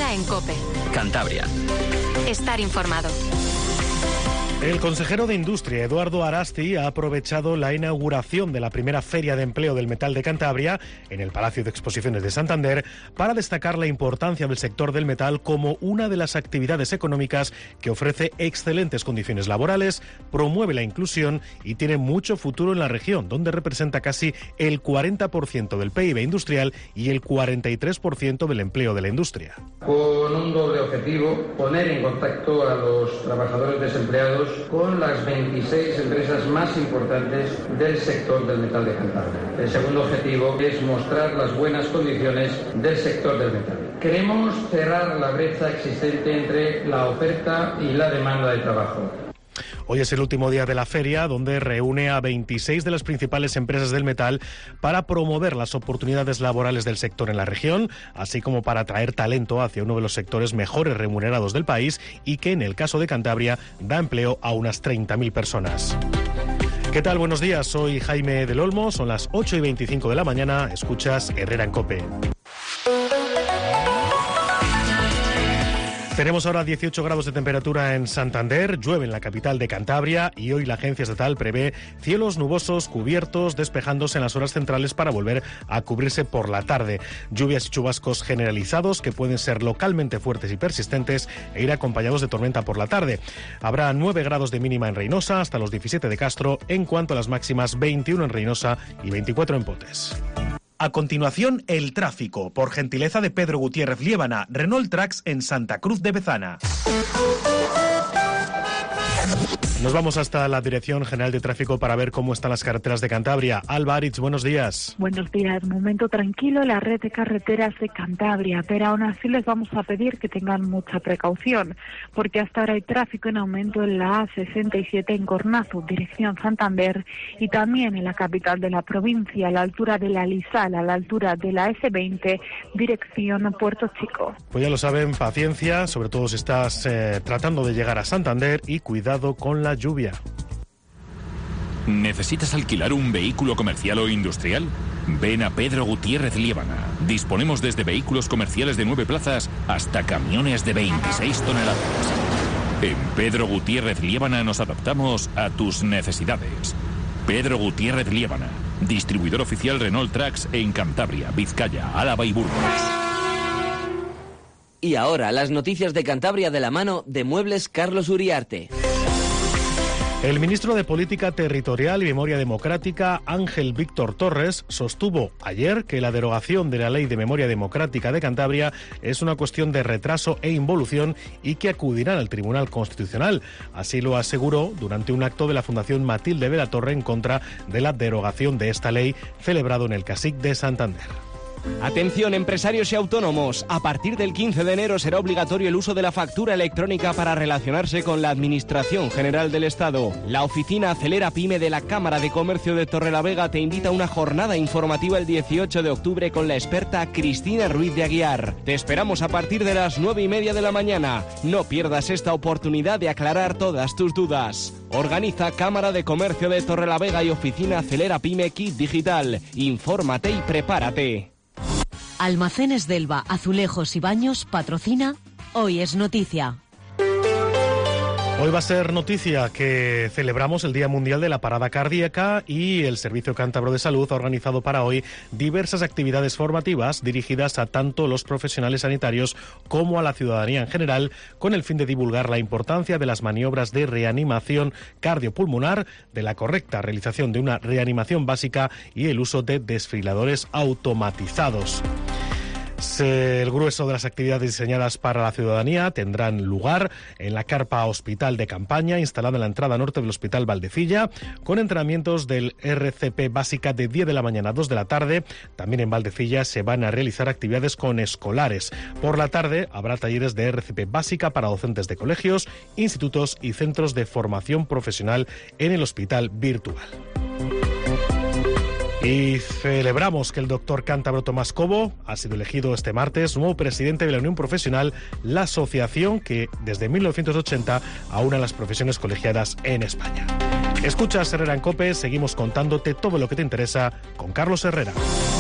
Cantabria en COPE. Cantabria. Estar informado. El consejero de Industria, Eduardo Arasti, ha aprovechado la inauguración de la primera Feria de Empleo del Metal de Cantabria en el Palacio de Exposiciones de Santander para destacar la importancia del sector del metal como una de las actividades económicas que ofrece excelentes condiciones laborales, promueve la inclusión y tiene mucho futuro en la región, donde representa casi el 40% del PIB industrial y el 43% del empleo de la industria. Con un doble objetivo, poner en contacto a los trabajadores desempleados con las 26 empresas más importantes del sector del metal de Cantabria. El segundo objetivo es mostrar las buenas condiciones del sector del metal. Queremos cerrar la brecha existente entre la oferta y la demanda de trabajo. Hoy es el último día de la feria, donde reúne a 26 de las principales empresas del metal para promover las oportunidades laborales del sector en la región, así como para atraer talento hacia uno de los sectores mejores remunerados del país y que, en el caso de Cantabria, da empleo a unas 30.000 personas. ¿Qué tal? Buenos días, soy Jaime del Olmo, son las 8:25 de la mañana, escuchas Herrera en COPE. Tenemos ahora 18 grados de temperatura en Santander, llueve en la capital de Cantabria y hoy la agencia estatal prevé cielos nubosos cubiertos, despejándose en las horas centrales para volver a cubrirse por la tarde. Lluvias y chubascos generalizados que pueden ser localmente fuertes y persistentes e ir acompañados de tormenta por la tarde. Habrá 9 grados de mínima en Reynosa hasta los 17 de Castro, en cuanto a las máximas 21 en Reynosa y 24 en Potes. A continuación, el tráfico, por gentileza de Pedro Gutiérrez Liébana, Renault Trax en Santa Cruz de Bezana. Nos vamos hasta la Dirección General de Tráfico para ver cómo están las carreteras de Cantabria. Alba Aritz, buenos días. Buenos días. Momento tranquilo en la red de carreteras de Cantabria, pero aún así les vamos a pedir que tengan mucha precaución, porque hasta ahora hay tráfico en aumento en la A67 en Cornazu, dirección Santander, y también en la capital de la provincia, a la altura de la Lisal, a la altura de la S20, dirección Puerto Chico. Pues ya lo saben, paciencia, sobre todo si estás tratando de llegar a Santander, y cuidado con la lluvia. ¿Necesitas alquilar un vehículo comercial o industrial? Ven a Pedro Gutiérrez Liébana. Disponemos desde vehículos comerciales de 9 plazas hasta camiones de 26 toneladas. En Pedro Gutiérrez Liébana nos adaptamos a tus necesidades. Pedro Gutiérrez Liébana, distribuidor oficial Renault Trax en Cantabria, Vizcaya, Álava y Burgos. Y ahora las noticias de Cantabria de la mano de Muebles Carlos Uriarte. El ministro de Política Territorial y Memoria Democrática, Ángel Víctor Torres, sostuvo ayer que la derogación de la Ley de Memoria Democrática de Cantabria es una cuestión de retraso e involución y que acudirán al Tribunal Constitucional. Así lo aseguró durante un acto de la Fundación Matilde de la Torre en contra de la derogación de esta ley, celebrado en el CSIC de Santander. Atención, empresarios y autónomos. A partir del 15 de enero será obligatorio el uso de la factura electrónica para relacionarse con la Administración General del Estado. La oficina Acelera Pyme de la Cámara de Comercio de Torrelavega te invita a una jornada informativa el 18 de octubre con la experta Cristina Ruiz de Aguiar. Te esperamos a partir de las 9:30 de la mañana. No pierdas esta oportunidad de aclarar todas tus dudas. Organiza Cámara de Comercio de Torrelavega y oficina Acelera Pyme Kit Digital. Infórmate y prepárate. Almacenes Delva, Azulejos y Baños patrocina Hoy es Noticia. Hoy va a ser noticia que celebramos el Día Mundial de la Parada Cardíaca y el Servicio Cántabro de Salud ha organizado para hoy diversas actividades formativas dirigidas a tanto los profesionales sanitarios como a la ciudadanía en general, con el fin de divulgar la importancia de las maniobras de reanimación cardiopulmonar, de la correcta realización de una reanimación básica y el uso de desfibriladores automatizados. El grueso de las actividades diseñadas para la ciudadanía tendrán lugar en la carpa hospital de campaña instalada en la entrada norte del Hospital Valdecilla, con entrenamientos del RCP básica de 10 de la mañana a 2 de la tarde. También en Valdecilla se van a realizar actividades con escolares. Por la tarde habrá talleres de RCP básica para docentes de colegios, institutos y centros de formación profesional en el Hospital Virtual. Y celebramos que el doctor cántabro Tomás Cobo ha sido elegido este martes nuevo presidente de la Unión Profesional, la asociación que desde 1980 aúna las profesiones colegiadas en España. Escuchas Herrera en COPE, seguimos contándote todo lo que te interesa con Carlos Herrera.